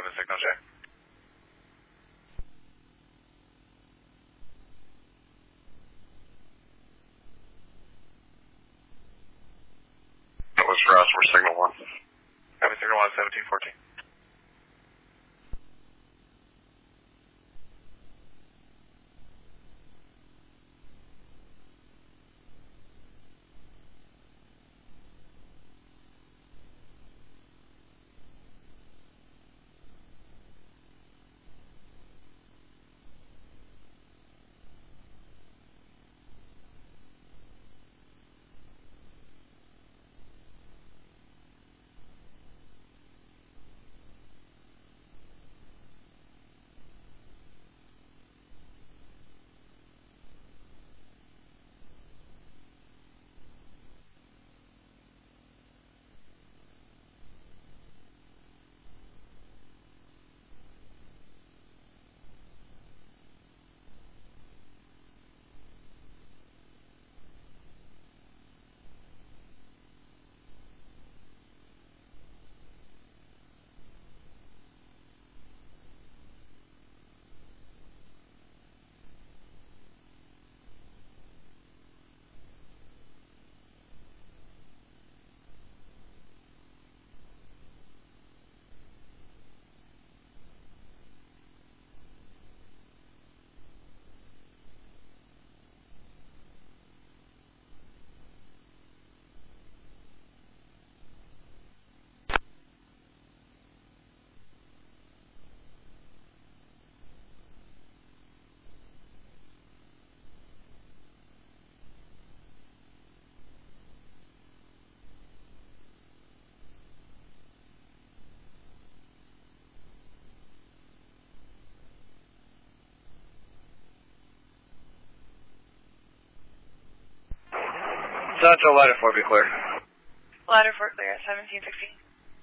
a signal check. That was for us. We're signal 1. Copy, signal 1, 1714. Central, ladder 4, be clear. Ladder 4 clear at 1716.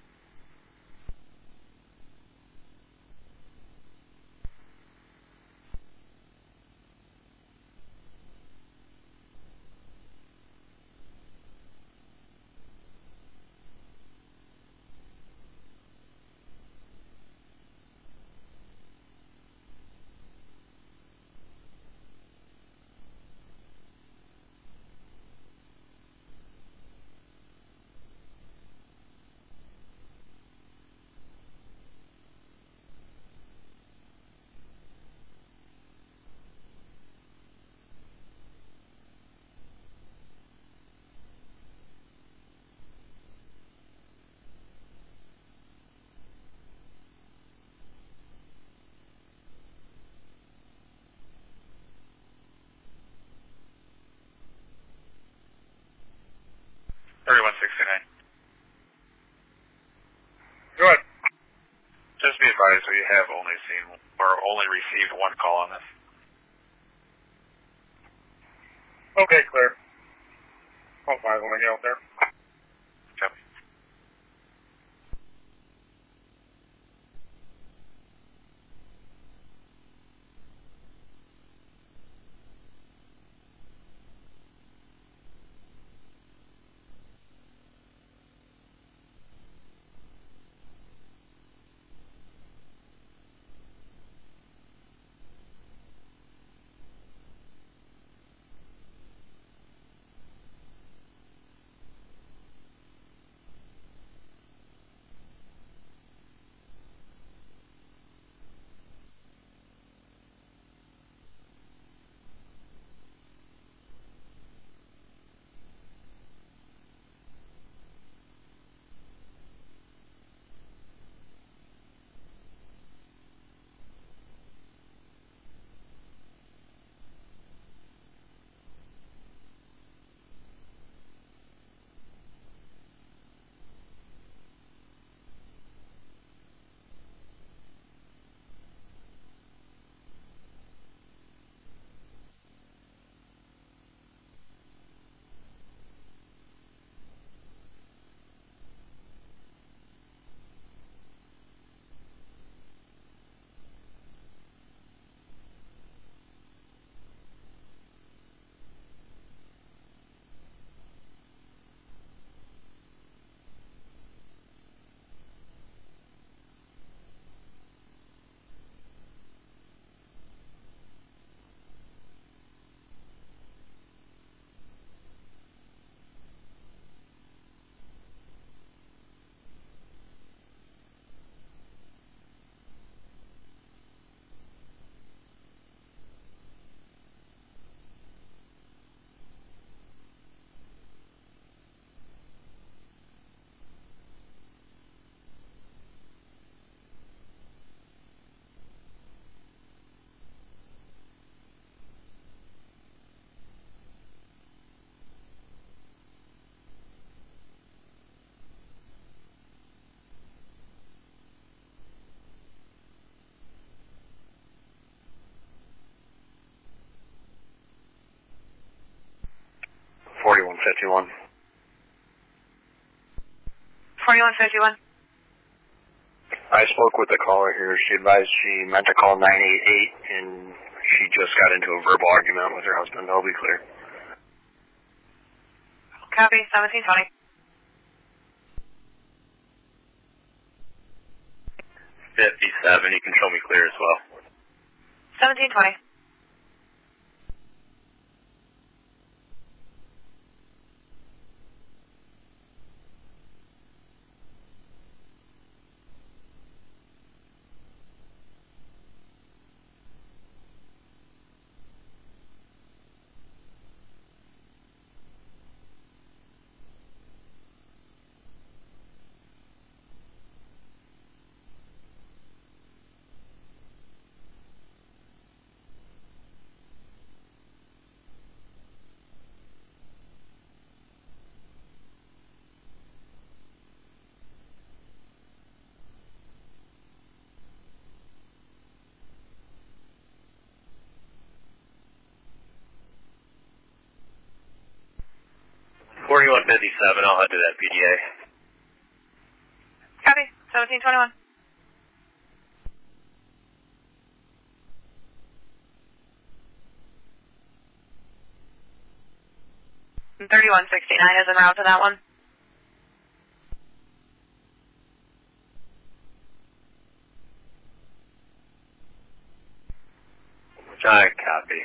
Go ahead. Just be advised, we have only received one call on this. Okay, clear. Call 5 when I get out there. Copy. 4151. 4151. I spoke with the caller here. She advised she meant to call 988, and she just got into a verbal argument with her husband. That'll be clear. Copy, 1720. 57, you can show me clear as well. 1720. I'll head to that PDA. Copy, 1721. And 3169 is en route to that one. Alright, copy.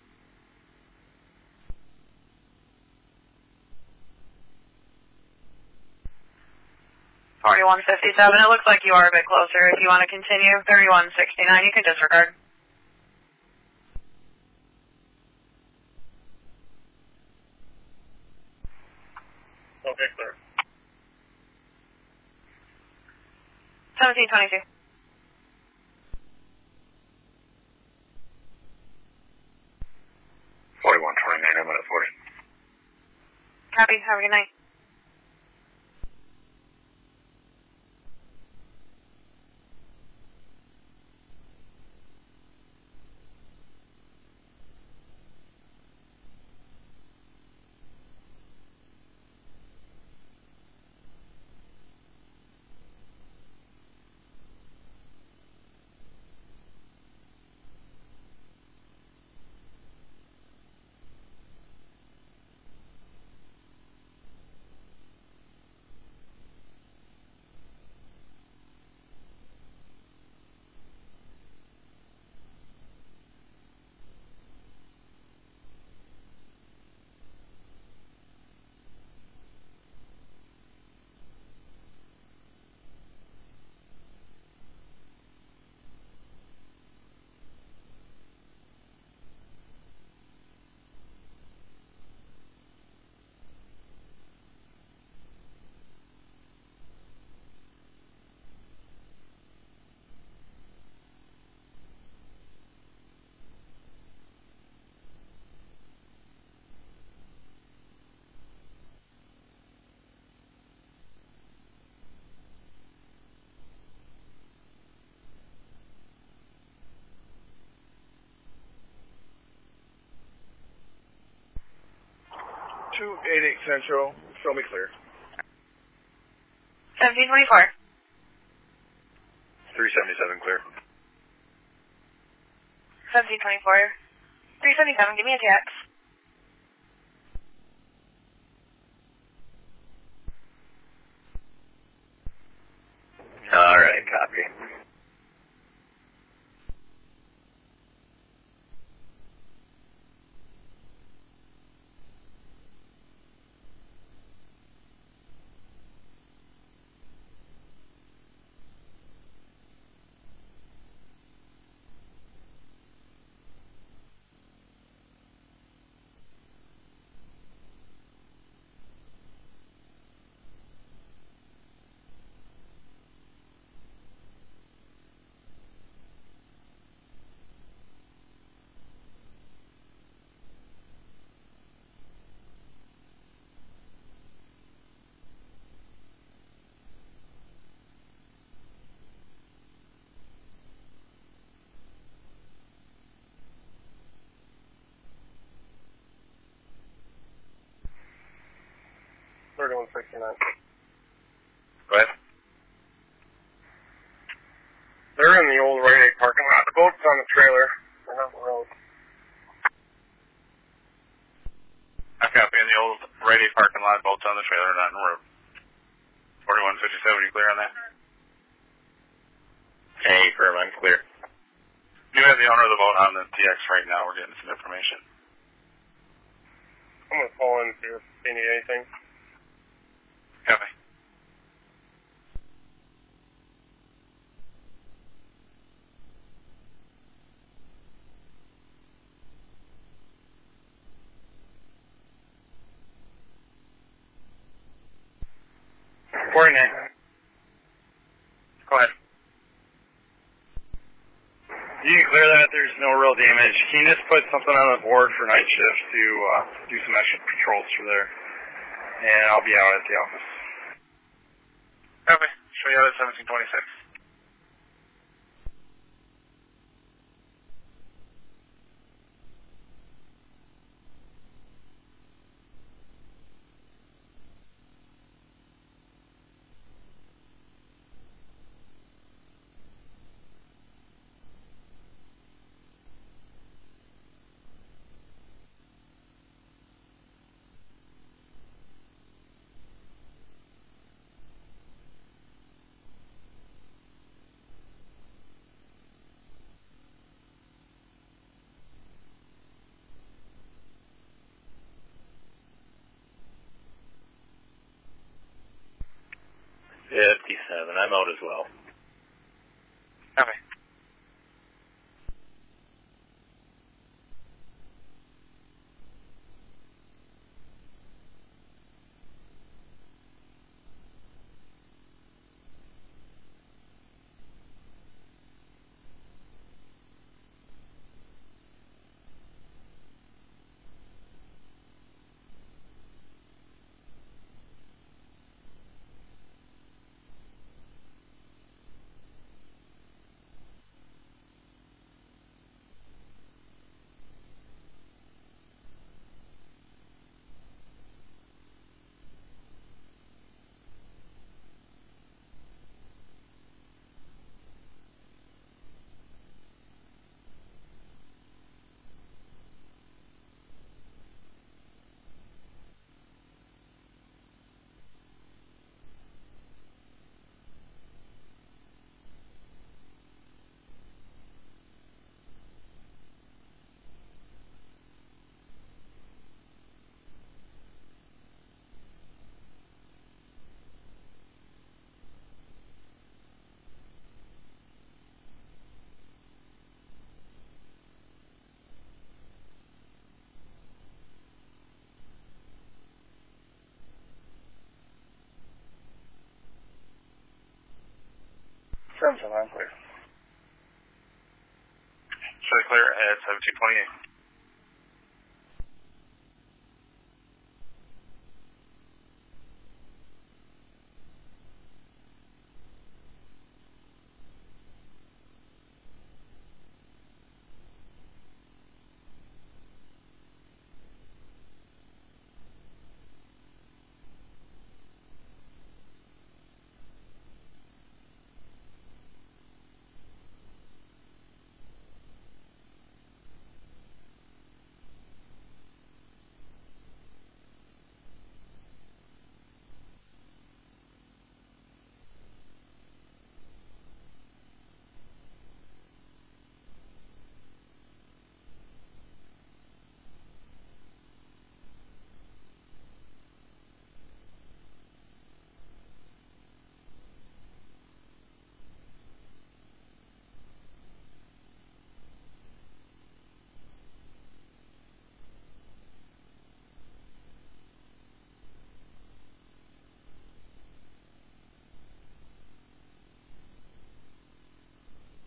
4157. It looks like you are a bit closer. If you want to continue, 3169, you can disregard. Okay, clear. 1722. I'm at 40. Copy, have a good night. Central, show me clear. 1724. 377 clear. 1724. 377, give me a text. Alright, copy. 3169. Go ahead. They're in the old Rite Aid parking lot. The boat's on the trailer. They're not on the road. I copy in the old Rite Aid parking lot, boats on the trailer, not in the road. 4157, you clear on that? Hey, firm, I'm clear. You have the owner of the boat on the TX right now. We're getting some information. I'm going to call in and see if they need anything. Copy. Coordinate. Go ahead. You can clear that. There's no real damage. Can you just put something on the board for night shift to do some extra patrols for there? And I'll be out at the office. Copy. Show you out at 1726. I'm out as well. Copy. Firm's on clear. Show you clear at 1728.